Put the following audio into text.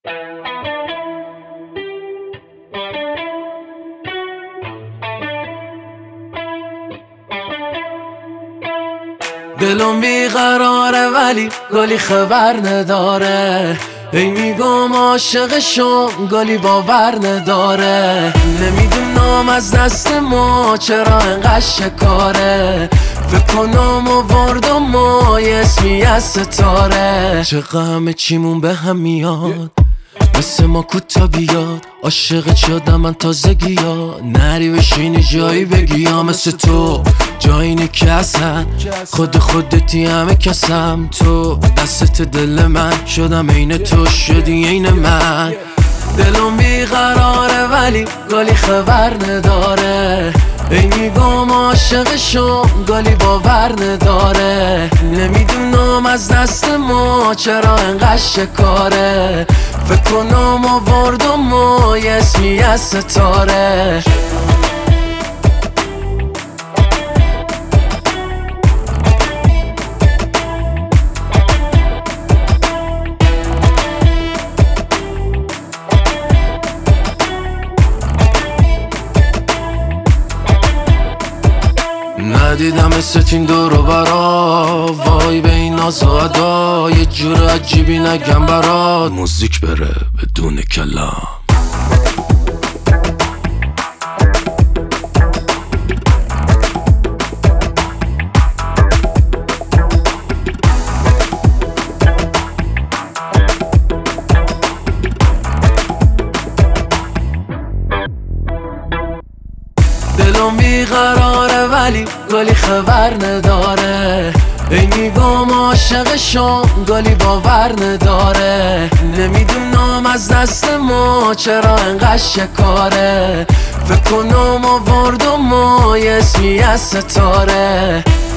دلم بیقراره ولی گلی خبر نداره، ای میگم عاشقشم گلی باور نداره. نمیدونم از دست ما چرا انقدر شکاره، فکر کنم آوردم ما یه اسمی از ستاره. چقدر همه چیمون به هم میاد، مثل ما کوتا بیاد. عاشق شدم من تازگی ها، نری بشینی جایی بگی ها. مثل تو جایی نکسن، خودتی همه کسم. تو دستت دل من شدم عین تو شدی عین من. دلم بیقراره ولی گلی خبر نداره، ای میگم عاشقشم گلی باور نداره. نمیدونم از دست ما چرا انقدر شکاره، فکر کنم آوردم ما یه اسمی از ستاره. ندیدم ستین دور و برا، وای به این ناز و ادا. یه جور عجیبی نگم برات، موزیک بره بدون کلام. دلم بیقراره ولی گلی خبر نداره، ای میگم عاشقشم گلی باور نداره. نمیدونم از دست ما چرا انقدر شکاره، فکر کنم آوردم ما یه اسمی از ستاره.